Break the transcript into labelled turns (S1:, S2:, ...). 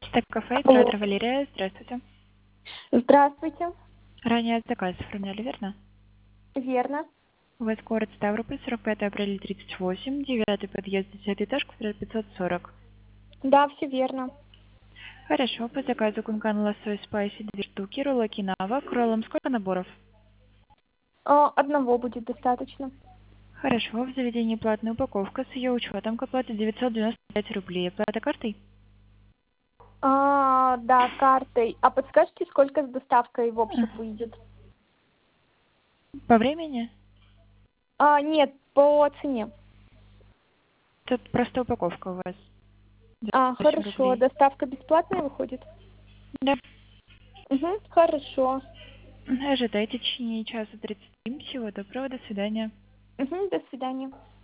S1: Так, кафе
S2: Алло.
S1: «Тратор Валерия». Здравствуйте.
S2: Здравствуйте.
S1: Ранее заказ оформляли, верно?
S2: Верно.
S1: У вас город Ставрополь, 45 апреля 38, 9 подъезд, 10 этаж, квадрат 540.
S2: Да, все верно.
S1: Хорошо, по заказу кункан лосось спайси 2 штуки, роллы кинава, к роллам сколько наборов?
S2: Одного будет достаточно.
S1: Хорошо, в заведении платная упаковка с ее учетом к оплате 995 рублей. Оплата картой?
S2: Да, картой. А подскажете, сколько с доставкой в общем выйдет?
S1: По времени?
S2: Нет, по цене.
S1: Тут просто упаковка у вас. 8
S2: Хорошо.
S1: рублей.
S2: Доставка бесплатная выходит?
S1: Да.
S2: Угу, хорошо.
S1: Ожидайте в течение часа 30. Всего доброго, до свидания.
S2: Угу, до свидания.